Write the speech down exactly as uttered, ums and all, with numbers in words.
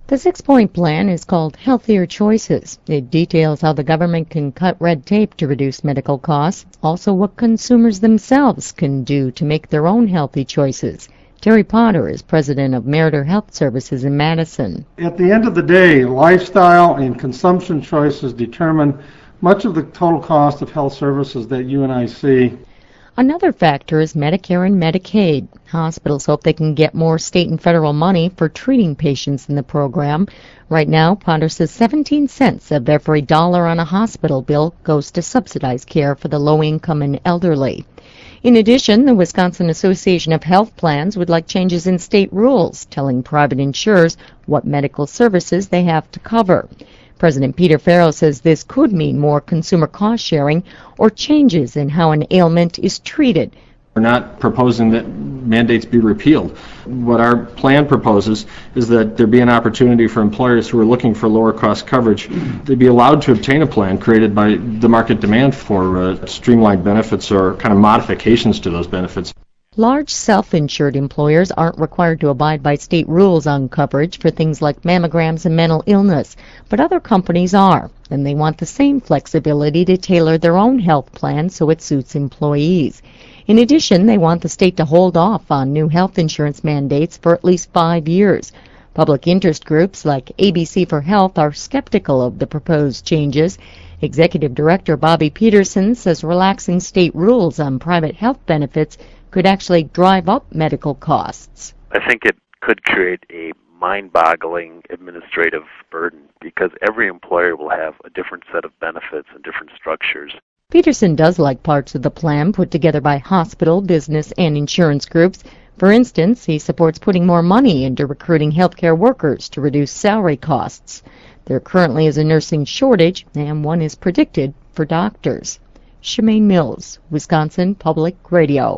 The six-point plan is called Healthier Choices. It details how the government can cut red tape to reduce medical costs, also what consumers themselves can do to make their own healthy choices. Terry Potter is president of Meritor Health Services in Madison. At the end of the day, lifestyle and consumption choices determine much of the total cost of health services that you and I see. Another factor is Medicare and Medicaid. Hospitals hope they can get more state and federal money for treating patients in the program. Right now, Potter says seventeen cents of every dollar on a hospital bill goes to subsidize care for the low-income and elderly. In addition, the Wisconsin Association of Health Plans would like changes in state rules, telling private insurers what medical services they have to cover. President Peter Farrell says this could mean more consumer cost sharing or changes in how an ailment is treated. We're not proposing that mandates be repealed. What our plan proposes is that there be an opportunity for employers who are looking for lower cost coverage to be allowed to obtain a plan created by the market demand for uh, streamlined benefits or kind of modifications to those benefits. Large self-insured employers aren't required to abide by state rules on coverage for things like mammograms and mental illness, but other companies are, and they want the same flexibility to tailor their own health plan so it suits employees. In addition, they want the state to hold off on new health insurance mandates for at least five years. Public interest groups like A B C for Health are skeptical of the proposed changes. Executive Director Bobby Peterson says relaxing state rules on private health benefits could actually drive up medical costs. I think it could create a mind-boggling administrative burden because every employer will have a different set of benefits and different structures. Peterson does like parts of the plan put together by hospital, business, and insurance groups. For instance, he supports putting more money into recruiting healthcare workers to reduce salary costs. There currently is a nursing shortage, and one is predicted for doctors. Shemaine Mills, Wisconsin Public Radio.